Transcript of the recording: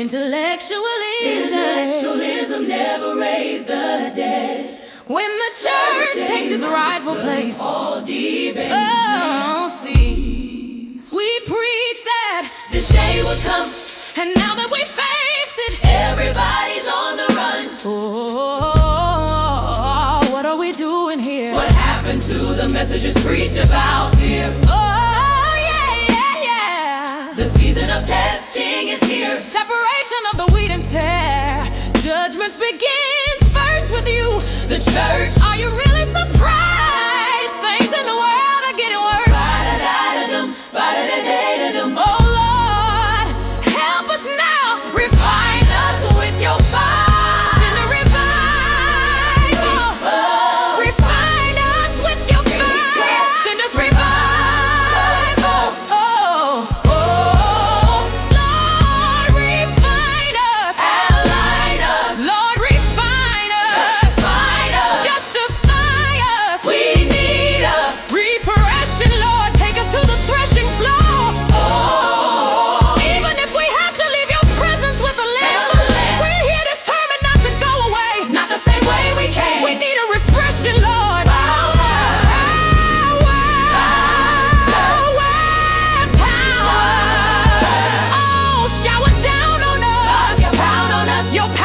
Intellectualism never raised the dead. When the church takes its rightful place, all debate. oh, see, we preach that This day will come, and now that we face it, everybody's on the run. oh, what are we doing here? What happened to the messages preached about fear? Oh, yeah. The season of testing is here. Separation of the wheat and tare. Judgments begins first with you, The church. Are you really surprised? Things in the world are getting worse. Ba-da-da-da-dum, ba-da-da-da-da-dum. Oh Lord, help us now. Refine us with your fire. Send a revival. Refine us with your fire. Send us revival. Lord, refine us. Align us. Lord, refine us. Find us. Justify us. We need a Refreshing, Lord, take us to the threshing floor. Even if we have to leave your presence with a lamb, we're here determined not to go away. not the same way we came. We need a refreshing, Lord. Power. Oh, shower down on us. Pound on us. Your